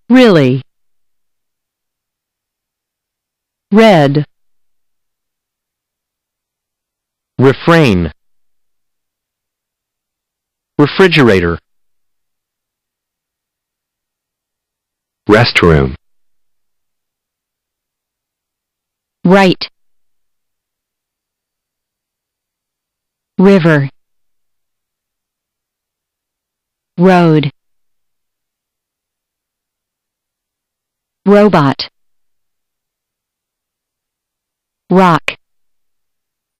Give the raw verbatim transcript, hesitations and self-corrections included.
really, red, refrain, refrigerator, restroom, right, river, road, robot, rock.